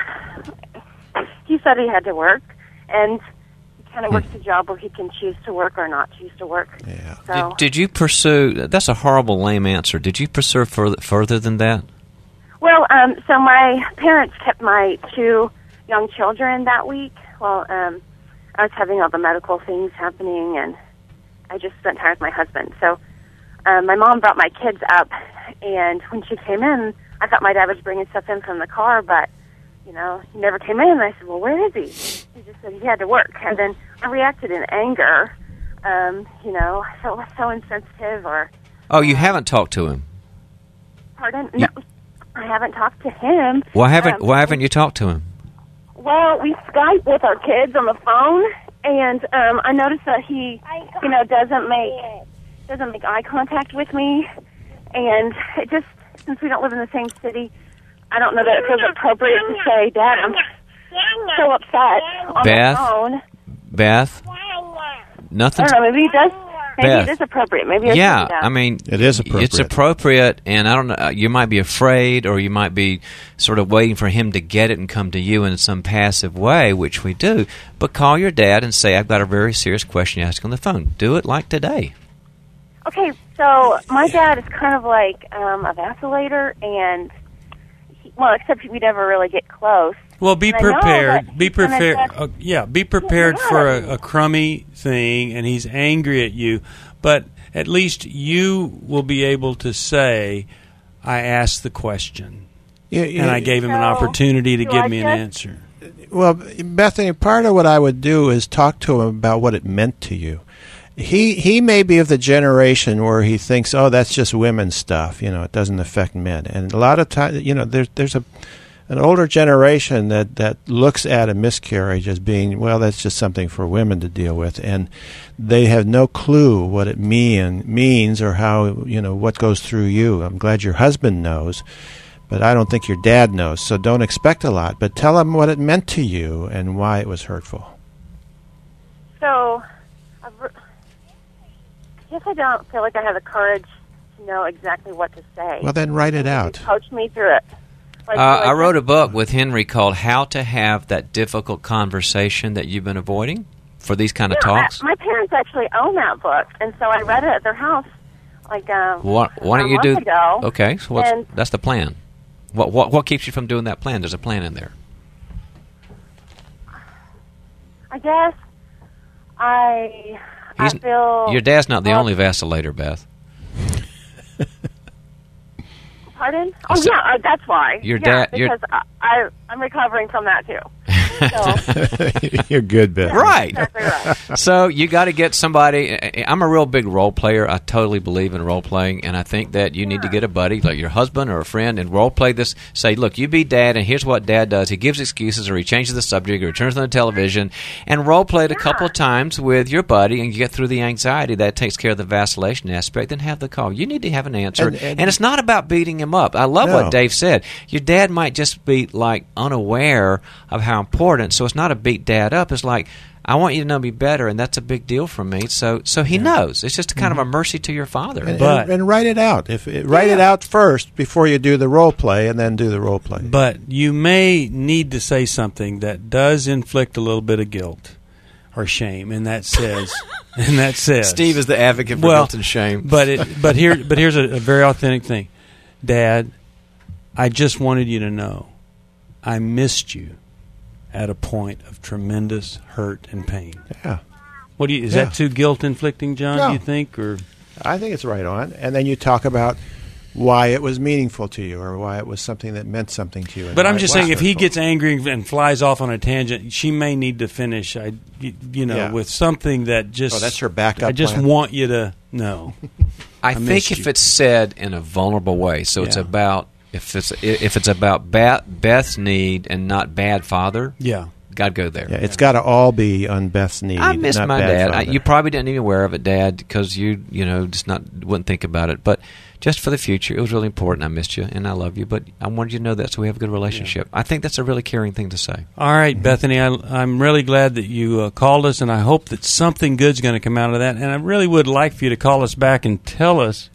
he said he had to work, and he kind of hmm. works a job where he can choose to work or not choose to work. Yeah. So, Did, did you pursue, that's a horrible lame answer, did you pursue further, further than that? well, um, so my parents kept my two young children that week while um, I was having all the medical things happening, and I just spent time with my husband. So um, my mom brought my kids up, and when she came in, I thought my dad was bringing stuff in from the car, but, you know, he never came in. And I said, well, where is he? He just said he had to work. And then I reacted in anger. Um, you know, I felt so insensitive or... Oh, you haven't talked to him? Pardon? No, I haven't talked to him. Why haven't Um, Why haven't you talked to him? Well, we Skype with our kids on the phone, and um, I noticed that he, you know, doesn't make doesn't make eye contact with me, and it just, since we don't live in the same city, I don't know that it feels appropriate to say, Dad, I'm so upset on Beth? the phone. Beth? Nothing. I don't know, maybe he does. Maybe Beth. it is appropriate. Maybe I Yeah, should do that. I mean, it is appropriate. It's appropriate, and I don't know. You might be afraid, or you might be sort of waiting for him to get it and come to you in some passive way, which we do. But call your dad and say, "I've got a very serious question to ask on the phone." Do it like today. Okay, so my dad is kind of like um, a vacillator, and he, well, except we never really get close. Well, be And I know prepared. that Be he kinda prepared. said- Uh, yeah, be prepared Yeah. for a, a crummy thing, and he's angry at you. But at least you will be able to say, "I asked the question, Yeah, yeah. and I gave him an So, opportunity to do give I me an just- answer." Well, Bethany, part of what I would do is talk to him about what it meant to you. He he may be of the generation where he thinks, oh, that's just women's stuff. You know, it doesn't affect men. And a lot of times, you know, there's there's a an older generation that, that looks at a miscarriage as being, well, that's just something for women to deal with, and they have no clue what it mean means or how, you know, what goes through you. I'm glad your husband knows, but I don't think your dad knows, so don't expect a lot. But tell him what it meant to you and why it was hurtful. So, I guess I don't feel like I have the courage to know exactly what to say. Well, then write it out. Coach me through it. Like, Uh, like I wrote a book with Henry called How to Have That Difficult Conversation That You've Been Avoiding for these kind of yeah, talks. I, my parents actually own that book, and so I read it at their house like um, Why, why don't a you do? month ago. Okay, so what's, And- that's the plan. What, what what keeps you from doing that plan? There's a plan in there. I guess I He's, I feel your dad's not the well, only vacillator, Beth. Pardon? I Oh said- yeah, uh, that's why. Your yeah, dad- your- because I, I I'm recovering from that too. So. You're good, Beth. Right. Exactly right. So you got to get somebody. I'm a real big role player. I totally believe in role playing, and I think that you need to get a buddy, like your husband or a friend, and role play this. Say, look, you be dad, and here's what dad does. He gives excuses, or he changes the subject, or he turns on the television, and role play it a couple of times with your buddy, and you get through the anxiety. That takes care of the vacillation aspect. Then have the call. You need to have an answer, And- and, and- it's not about beating him up. I love No. what Dave said. Your dad might just be like unaware of how important. So it's not a beat dad up. It's like, I want you to know me better, and that's a big deal for me. So, so he knows. It's just kind of a mercy to your father. And, But- and, and write it out. If it, write it out first before you do the role play, and then do the role play. But you may need to say something that does inflict a little bit of guilt or shame, and that says, and that says, Steve is the advocate for well, guilt and shame. But it, but here, but here's a, a very authentic thing, Dad. I just wanted you to know, I missed you at a point of tremendous hurt and pain. Yeah. What do you? Is Yeah. that too guilt inflicting, John? No. Do you think, or I think it's right on. And then you talk about why it was meaningful to you, or why it was something that meant something to you. and But why I'm it just was saying, if he hurtful. gets angry and flies off on a tangent, she may need to finish. I, you, you know, Yeah. with something that just. Oh, that's her backup I just plan? want you to know. I, I think missed if you. it's said in a vulnerable way, so it's Yeah. about if it's if it's about Beth, Beth's need and not bad father. Yeah. Gotta go there. Yeah, it's got to all be on Beth's need. I miss not my bad dad. I, father. you probably didn't even aware of it, Dad, because you you know just not wouldn't think about it. But just for the future, it was really important. I missed you, and I love you. But I wanted you to know that, so we have a good relationship. I think that's a really caring thing to say. All right, Bethany, I, I'm really glad that you uh, called us, and I hope that something good's going to come out of that. And I really would like for you to call us back and tell us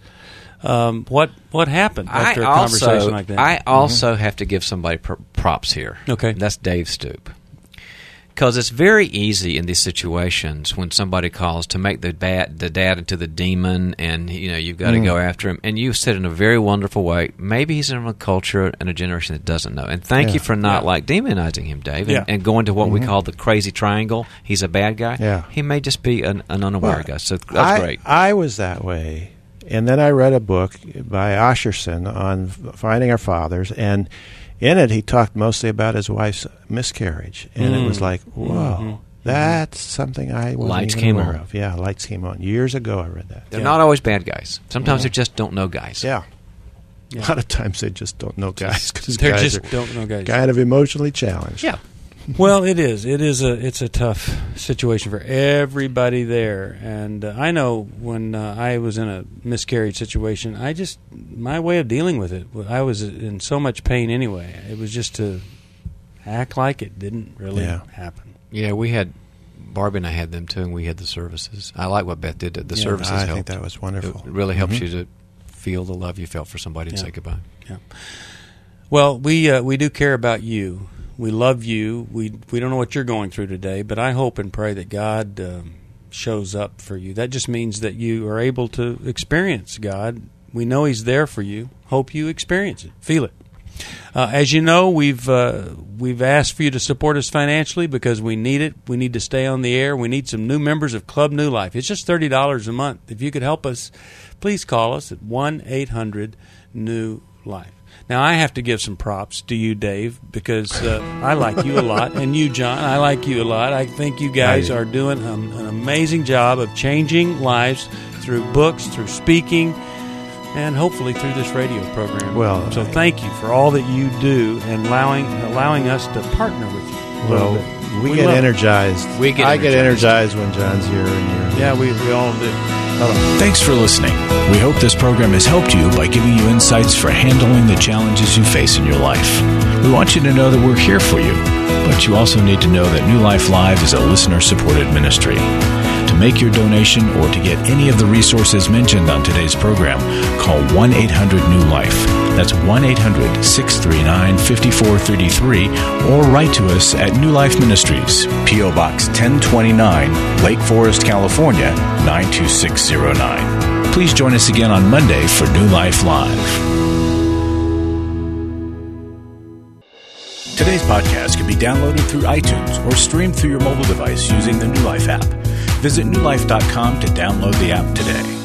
um, what what happened after I a conversation also, like that. I also have to give somebody pr- props here. Okay. That's Dave Stoop. Because it's very easy in these situations when somebody calls to make the dad, the dad into the demon, and you know you've got to Mm. go after him. And you said in a very wonderful way, maybe he's in a culture and a generation that doesn't know. And thank Yeah. you for not Yeah. like demonizing him, Dave, and, Yeah. and going to what we Mhm. call the crazy triangle. He's a bad guy. Yeah. He may just be an, an unaware Well, guy. So that's I, great. I was that way. And then I read a book by Osherson on f- finding our fathers, and in it he talked mostly about his wife's miscarriage. And it was Mm. like, whoa, Mhm. that's something I wasn't Lights even came aware on. of. Yeah, lights came on. Years ago I read that. They're Yeah. not always bad guys. Sometimes Yeah. they just don't know guys. Yeah. Yeah. A lot of times they just don't know guys because They guys just are don't know guys. kind of emotionally challenged. Yeah. Well, it is. It is a. It's a tough situation for everybody there, and uh, I know when uh, I was in a miscarriage situation, I just my way of dealing with it. I was in so much pain anyway. It was just to act like it didn't really Yeah. happen. Yeah, we had Barbie and I had them too, and we had the services. I like what Beth did. The Yeah, services I helped. think that was wonderful. It really helps Mhm. you to feel the love you felt for somebody and Yeah. say goodbye. Yeah. Well, we uh, we do care about you. We love you. We we don't know what you're going through today, but I hope and pray that God um, shows up for you. That just means that you are able to experience God. We know He's there for you. Hope you experience it. Feel it. Uh, as you know, we've uh, we've asked for you to support us financially because we need it. We need to stay on the air. We need some new members of Club New Life. It's just thirty dollars a month. If you could help us, please call us at one eight hundred new life. Now, I have to give some props to you, Dave, because uh, I like you a lot, and you, John, I like you a lot. I think you guys are doing um, an amazing job of changing lives through books, through speaking, and hopefully through this radio program. Well, so thank you for all that you do and allowing allowing us to partner with you. Well, we, we get energized. We get I energized. get energized when John's here and you're Yeah, we, we all do. Thanks for listening. We hope this program has helped you by giving you insights for handling the challenges you face in your life. We want you to know that we're here for you, but you also need to know that New Life Live is a listener-supported ministry. To make your donation or to get any of the resources mentioned on today's program, call one eight hundred new life. That's one eight hundred, six three nine, five four three three, or write to us at New Life Ministries, P O Box ten twenty-nine, Lake Forest, California, nine two six zero nine. Please join us again on Monday for New Life Live. Today's podcast can be downloaded through iTunes or streamed through your mobile device using the New Life app. Visit new life dot com to download the app today.